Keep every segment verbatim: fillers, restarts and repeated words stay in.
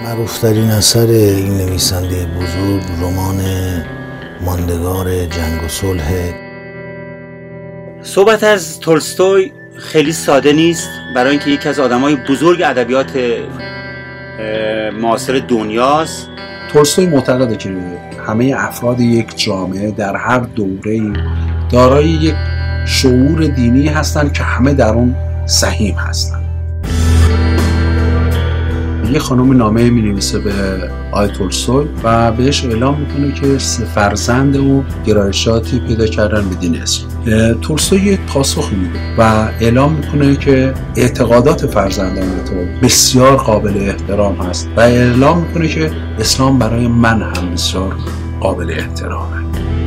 معروفترین اثر این نویسنده بزرگ رمان ماندگار جنگ و صلح. صحبت از تولستوی خیلی ساده نیست، برای اینکه یکی از آدمای بزرگ ادبیات معاصر دنیاست. تولستوی معتقده که همه افراد یک جامعه در هر دوره‌ای دارای یک شعور دینی هستند که همه در اون سهیم هستند. یه خانم نامه می‌نویسه به آقای تولستوی و بهش اعلام میکنه که سه فرزند او گرایشاتی پیدا کردن به دین اسلام. تولستوی یه پاسخی میده و اعلام میکنه که اعتقادات فرزندان تو بسیار قابل احترام هست و اعلام میکنه که اسلام برای من هم بسیار قابل احترامه.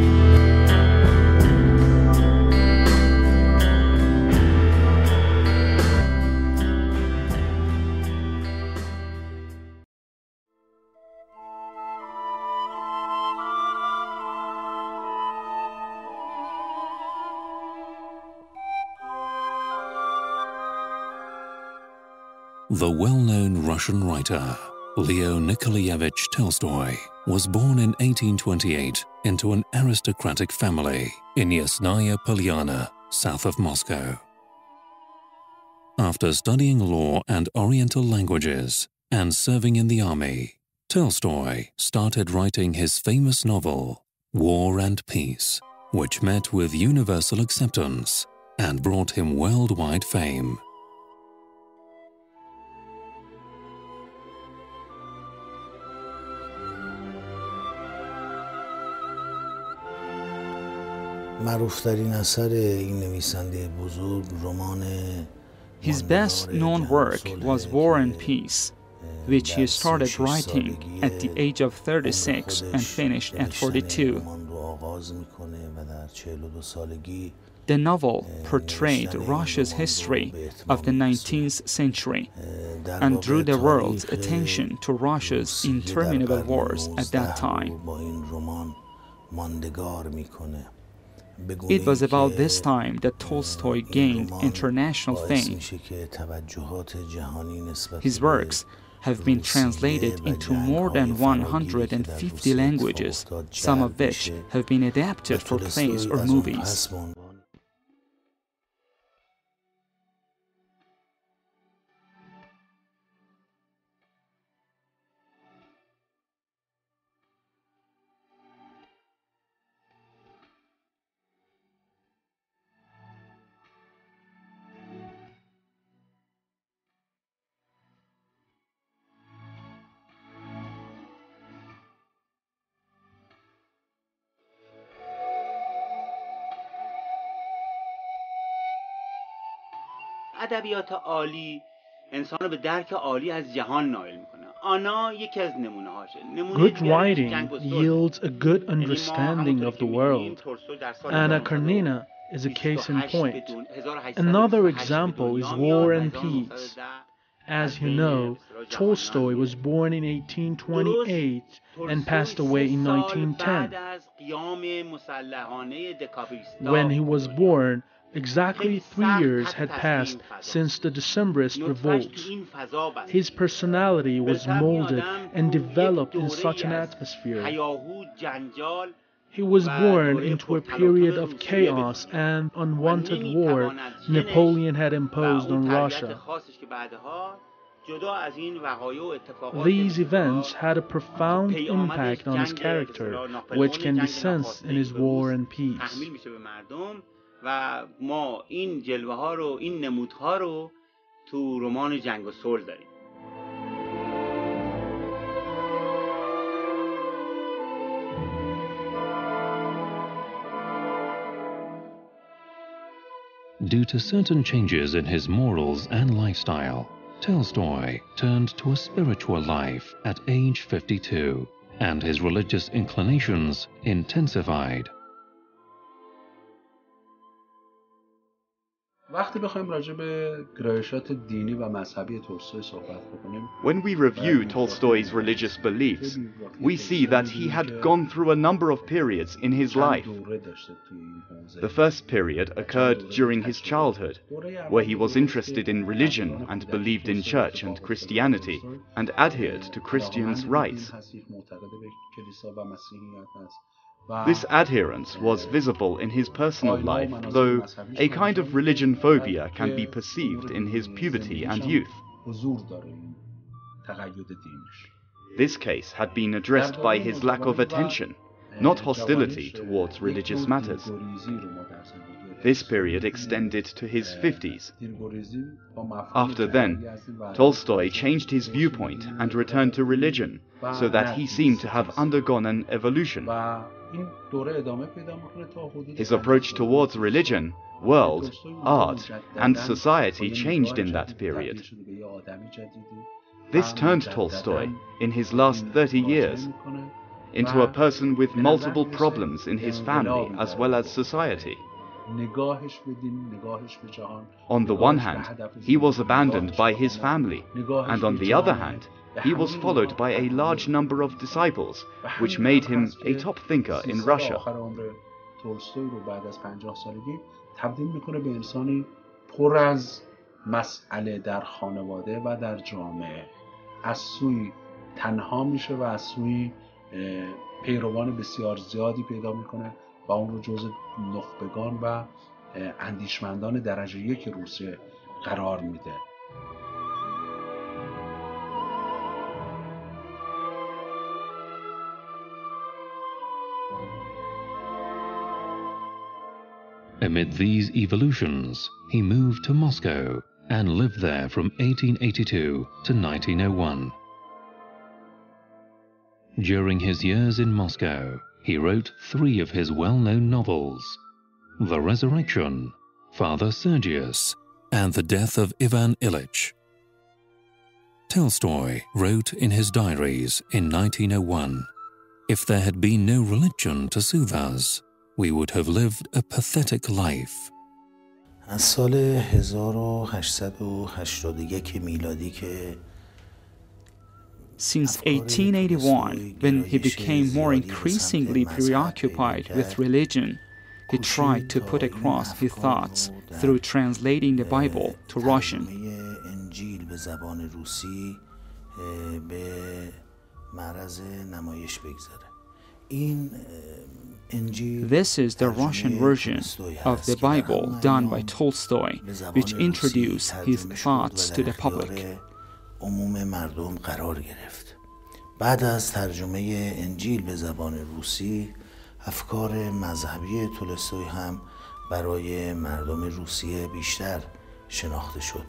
The well-known Russian writer Leo Nikolaevich Tolstoy was born in eighteen twenty-eight into an aristocratic family in Yasnaya Polyana, south of Moscow. After studying law and Oriental languages and serving in the army, Tolstoy started writing his famous novel, War and Peace, which met with universal acceptance and brought him worldwide fame. معروفترین اثر این نویسنده بزرگ رمان His best known work was War and Peace, which he started writing at the age of thirty-six and finished at forty-two. The novel portrayed Russia's history of the nineteenth century and drew the world's attention to Russia's interminable wars at that time. It was about this time that Tolstoy gained international fame. His works have been translated into more than one hundred fifty languages, some of which have been adapted for plays or movies. ادبیات عالی انسان رو به درک عالی از جهان نائل میکنه. آنا یکی از نمونه هاشه. Good writing yields a good understanding of the world. Anna Karenina is a case in point. Another example is War and Peace. As you know, Tolstoy was born in eighteen twenty-eight and passed away in nineteen ten. When he was born, exactly three years had passed since the Decembrist revolts. His personality was molded and developed in such an atmosphere. He was born into a period of chaos and unwanted war Napoleon had imposed on Russia. These events had a profound impact on his character, which can be sensed in his War and Peace. و ما این جلوه ها رو، این نمودها رو تو رمان جنگ و صلح داریم. Due to certain changes in his morals and lifestyle, Tolstoy turned to a spiritual life at age fifty-two, and his religious inclinations intensified. وقتی بخوایم راجع به گرایشات دینی و مذهبی تولستوی صحبت بکنیم When we review Tolstoy's religious beliefs, we see that he had gone through a number of periods in his life. The first period occurred during his childhood, where he was interested in religion and believed in church and Christianity and adhered to Christians' rites. This adherence was visible in his personal life, though a kind of religion phobia can be perceived in his puberty and youth. This case had been addressed by his lack of attention, not hostility towards religious matters. This period extended to his fifties. After then, Tolstoy changed his viewpoint and returned to religion, so that he seemed to have undergone an evolution. His approach towards religion, world, art, and society changed in that period. This turned Tolstoy, in his last thirty years, into a person with multiple problems in his family as well as society. On the one hand, he was abandoned by his family, and on the other hand, he was followed by a large number of disciples, which made him a top thinker in Russia. مسئله در خانواده و در جامعه از سوی تنها میشه و از سوی پیروان بسیار زیادی پیدا میکنه و اون رو جزء نخبگان و اندیشمندان درجه یک روسیه قرار میده. Amid these evolutions, he moved to Moscow and lived there from eighteen eighty-two to nineteen oh one. During his years in Moscow, he wrote three of his well-known novels: The Resurrection, Father Sergius, and The Death of Ivan Ilyich. Tolstoy wrote in his diaries in nineteen oh one, "If there had been no religion to soothe us, we would have lived a pathetic life." از سال هزار و هشتصد و هشتاد و یک میلادی که Since eighteen eighty-one, when he became more increasingly preoccupied with religion, he tried to put across his thoughts through translating the Bible to Russian. انجیل به زبان روسی به معرض نمایش بگذاره. این This is the Russian version of the Bible done by Tolstoy, which introduced his thoughts to the public. عموم مردم قرار گرفت. بعد از ترجمه انجیل به زبان روسی، افکار مذهبی تولستوی هم برای مردم روسیه بیشتر شناخته شد.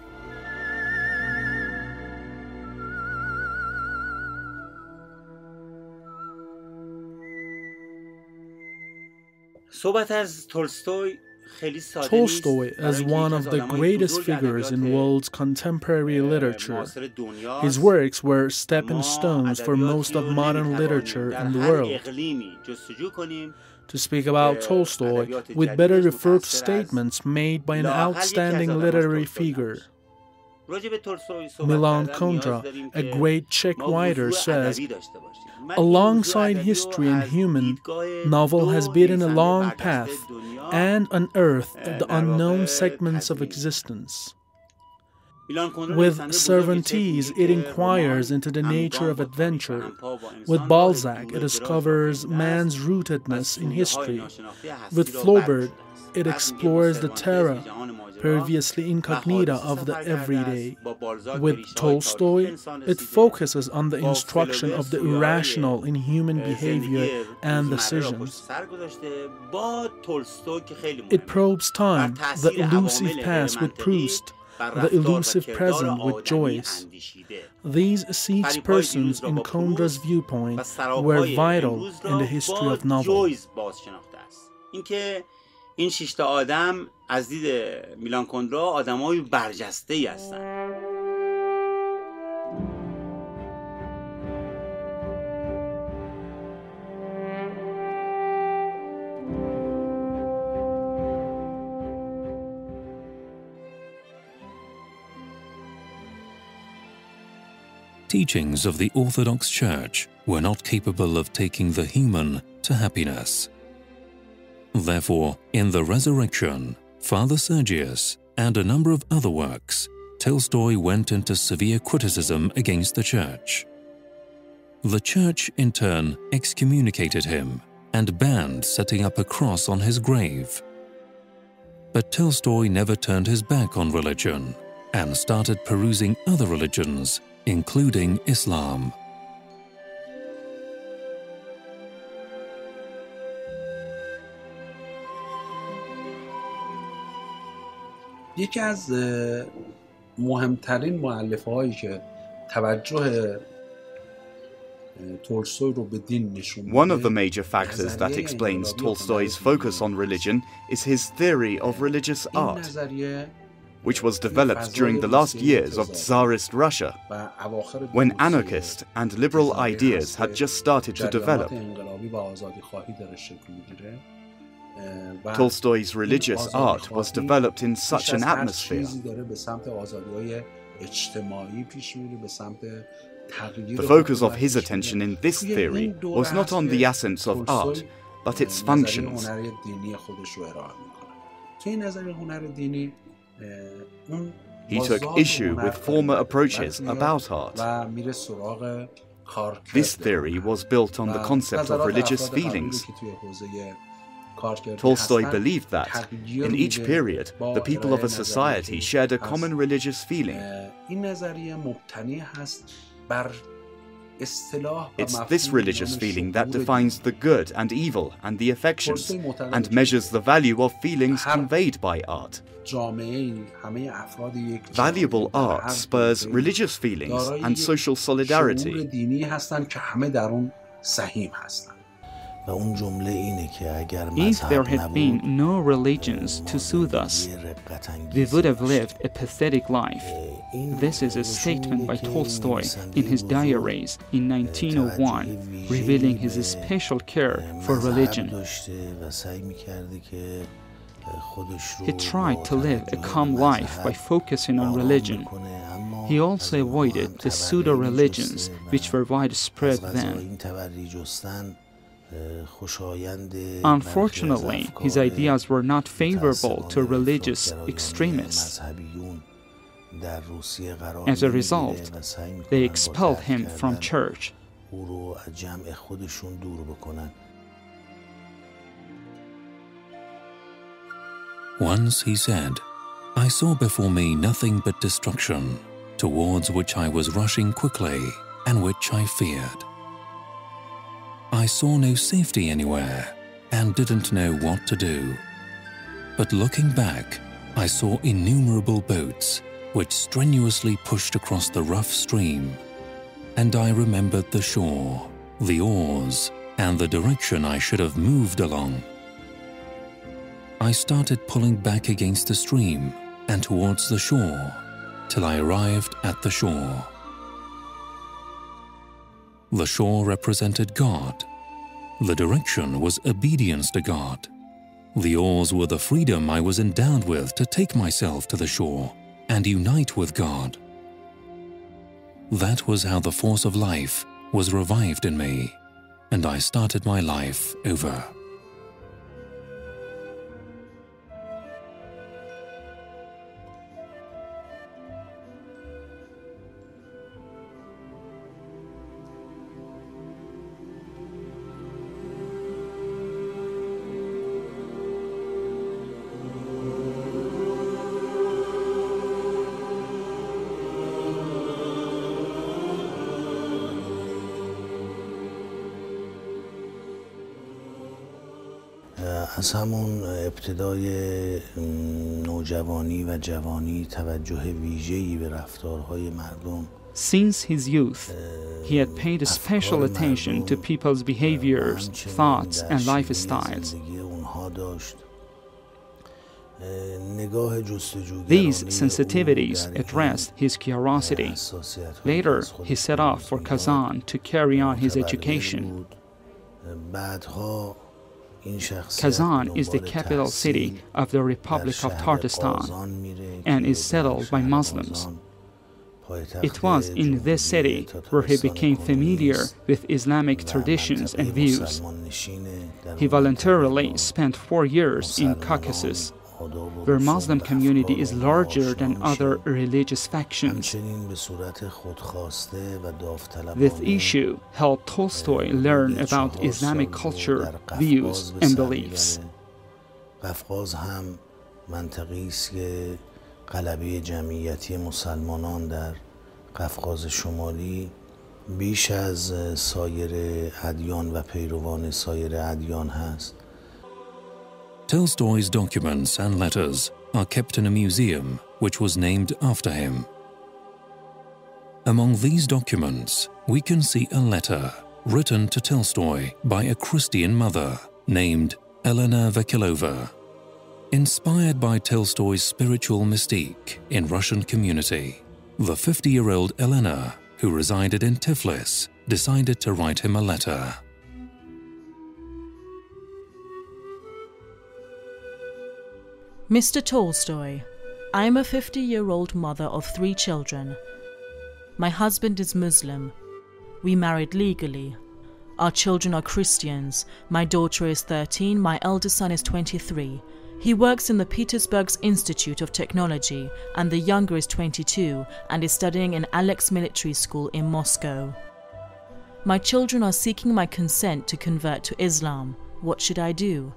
صحبت از تولستوی Tolstoy, as one of the greatest figures in world's contemporary literature, his works were stepping stones for most of modern literature in the world. To speak about Tolstoy, we'd better refer to statements made by an outstanding literary figure. Milan Kundera, a great Czech writer, says, "Alongside history and human, novel has beaten a long path and unearthed the unknown segments of existence. With Cervantes, it inquires into the nature of adventure. With Balzac, it discovers man's rootedness in history. With Flaubert, it explores the terra previously incognita of the everyday. With Tolstoy, it focuses on the instruction of the irrational in human behavior and decisions. It probes time, the elusive past with Proust, the elusive present with Joyce. These six persons, in Kundera's viewpoint, were vital in the history of novel. این شش تا آدم از دید میلان کندرا آدمای برجسته‌ای هستند. teachings of the Orthodox Church were not capable of taking the human to happiness. Therefore, in The Resurrection, Father Sergius, and a number of other works, Tolstoy went into severe criticism against the Church. The Church, in turn, excommunicated him and banned setting up a cross on his grave. But Tolstoy never turned his back on religion and started perusing other religions, including Islam. یکی از مهمترین مؤلفه‌هایی که توجه تولستوی رو به دین نشون میده. One of the major factors that explains Tolstoy's focus on religion is his theory of religious art, which was developed during the last years of Tsarist Russia, when anarchist and liberal ideas had just started to develop. Tolstoy's religious art was developed in such an atmosphere. The focus of his attention in this theory was not on the essence of art, but its functions. He took issue with former approaches about art. This theory was built on the concept of religious feelings. Tolstoy believed that, in each period, the people of a society shared a common religious feeling. It's this religious feeling that defines the good and evil and the affections, and measures the value of feelings conveyed by art. Valuable art spurs religious feelings and social solidarity. If there had been no religions to soothe us, we would have lived a pathetic life. This is a statement by Tolstoy in his diaries in nineteen oh one, revealing his special care for religion. He tried to live a calm life by focusing on religion. He also avoided the pseudo-religions which were widespread then. Unfortunately, his ideas were not favorable to religious extremists. As a result, they expelled him from church. Once he said, "I saw before me nothing but destruction, towards which I was rushing quickly and which I feared. I saw no safety anywhere and didn't know what to do. But looking back, I saw innumerable boats which strenuously pushed across the rough stream, and I remembered the shore, the oars, and the direction I should have moved along. I started pulling back against the stream and towards the shore till I arrived at the shore. The shore represented God. The direction was obedience to God. The oars were the freedom I was endowed with to take myself to the shore and unite with God. That was how the force of life was revived in me, and I started my life over." از همون ابتدای نوجوانی و جوانی توجه ویژه‌ای به رفتارهای مردم. Since his youth, he had paid special attention to people's behaviors, thoughts, and lifestyles. These sensitivities addressed his curiosity. Later, he set off for Kazan to carry on his education. Kazan is the capital city of the Republic of Tatarstan and is settled by Muslims. It was in this city where he became familiar with Islamic traditions and views. He voluntarily spent four years in Caucasus, where Muslim community is larger than other religious factions. This issue helped Tolstoy learn about Islamic culture, views, and beliefs. قفقاز هم منطقه‌ای است که غلبه جمعیتی مسلمانان در قفقاز شمالی بیش از سایر ادیان و پیروان سایر ادیان هست. Tolstoy's documents and letters are kept in a museum which was named after him. Among these documents, we can see a letter written to Tolstoy by a Christian mother named Elena Vakilova. Inspired by Tolstoy's spiritual mystique in Russian community, the fifty-year-old Elena, who resided in Tiflis, decided to write him a letter. Mister Tolstoy, I am a fifty-year-old mother of three children. My husband is Muslim. We married legally. Our children are Christians. My daughter is thirteen, my eldest son is twenty-three. He works in the Petersburg's Institute of Technology, and the younger is twenty-two and is studying in Alex Military School in Moscow. My children are seeking my consent to convert to Islam. What should I do?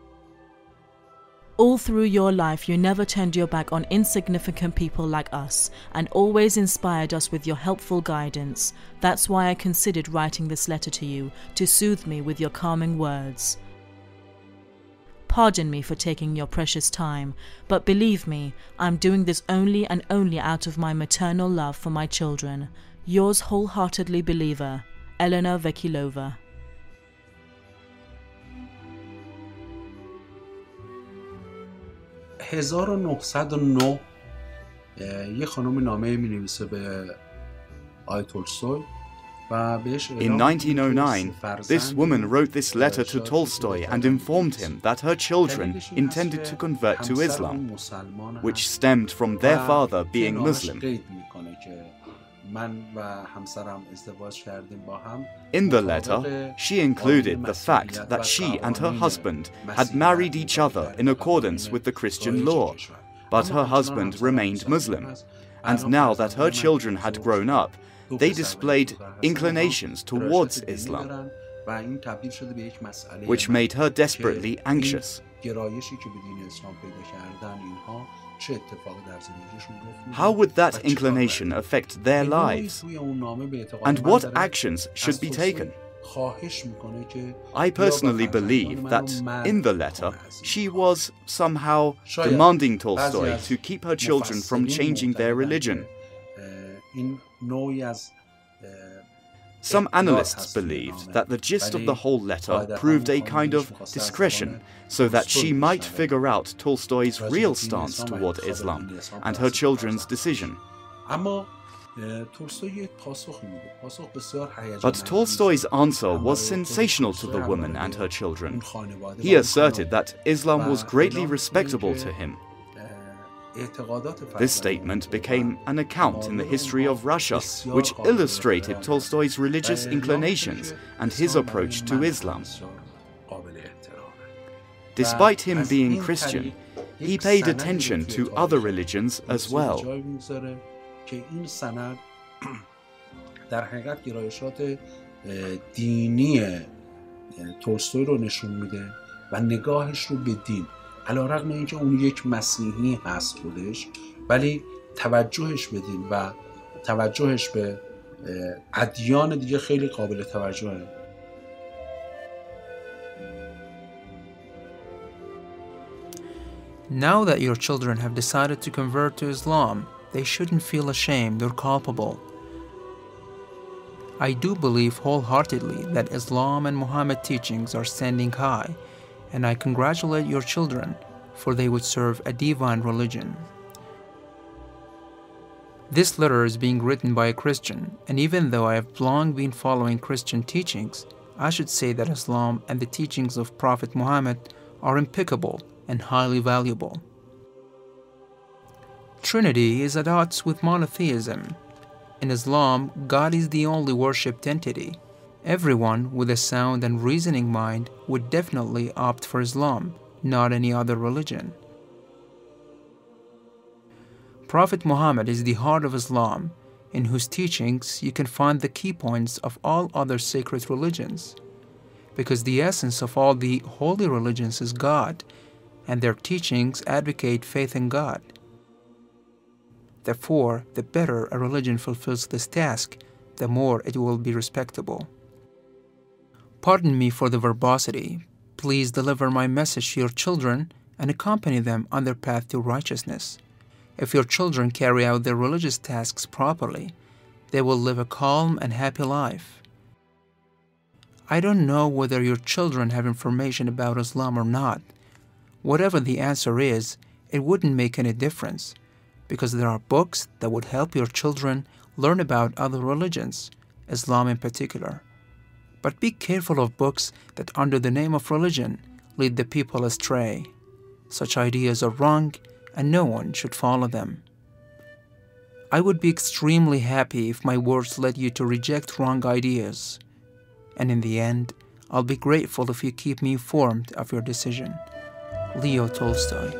All through your life, you never turned your back on insignificant people like us and always inspired us with your helpful guidance. That's why I considered writing this letter to you, to soothe me with your calming words. Pardon me for taking your precious time, but believe me, I'm doing this only and only out of my maternal love for my children. Yours wholeheartedly believer, Elena Vakilova. هزار و نهصد و نه یه خانم نامه می نویسه به آی تولستوی و بهش In nineteen oh nine, this woman wrote this letter to Tolstoy and informed him that her children intended to convert to Islam, which stemmed from their father being Muslim. In the letter, she included the fact that she and her husband had married each other in accordance with the Christian law, but her husband remained Muslim, and now that her children had grown up, they displayed inclinations towards Islam, which made her desperately anxious. How would that inclination affect their lives? And what actions should be taken? I personally believe that in the letter, she was somehow demanding Tolstoy to keep her children from changing their religion. Some analysts believed that the gist of the whole letter proved a kind of discretion, so that she might figure out Tolstoy's real stance toward Islam and her children's decision. But Tolstoy's answer was sensational to the woman and her children. He asserted that Islam was greatly respectable to him. This statement became an account in the history of Russia, which illustrated Tolstoy's religious inclinations and his approach to Islam. Despite him being Christian, he paid attention to other religions as well. علیرغم اینکه اون یک مسیحی هست خودش، ولی توجهش بدین و توجهش به ادیان دیگه خیلی قابل توجهه. Now that your children have decided to convert to Islam, they shouldn't feel ashamed or culpable. I do believe wholeheartedly that Islam and Muhammad teachings are standing high, and I congratulate your children, for they would serve a divine religion. This letter is being written by a Christian, and even though I have long been following Christian teachings, I should say that Islam and the teachings of Prophet Muhammad are impeccable and highly valuable. Trinity is at odds with monotheism, In Islam, God is the only worshipped entity. Everyone with a sound and reasoning mind would definitely opt for Islam, not any other religion. Prophet Muhammad is the heart of Islam, in whose teachings you can find the key points of all other sacred religions, because the essence of all the holy religions is God, and their teachings advocate faith in God. Therefore, the better a religion fulfills this task, the more it will be respectable. Pardon me for the verbosity. Please deliver my message to your children and accompany them on their path to righteousness. If your children carry out their religious tasks properly, they will live a calm and happy life. I don't know whether your children have information about Islam or not. Whatever the answer is, it wouldn't make any difference, because there are books that would help your children learn about other religions, Islam in particular. But be careful of books that, under the name of religion, lead the people astray. Such ideas are wrong, and no one should follow them. I would be extremely happy if my words led you to reject wrong ideas. And in the end, I'll be grateful if you keep me informed of your decision. Leo Tolstoy.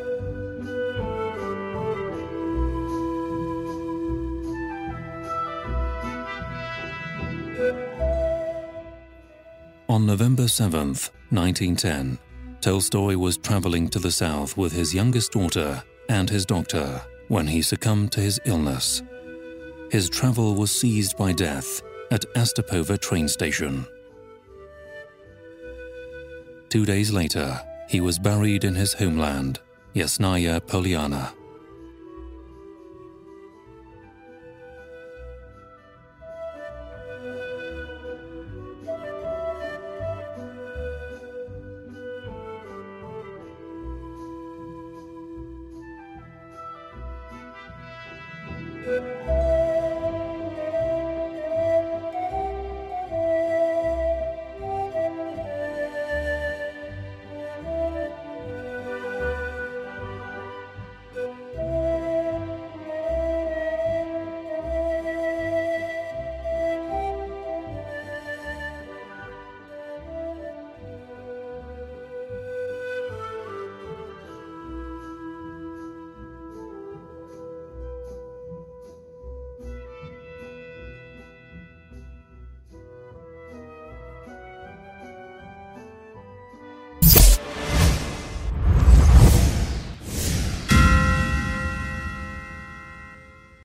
On November seventh, nineteen ten, Tolstoy was traveling to the south with his youngest daughter and his doctor when he succumbed to his illness. His travel was seized by death at Astapova train station. Two days later, he was buried in his homeland, Yasnaya Polyana.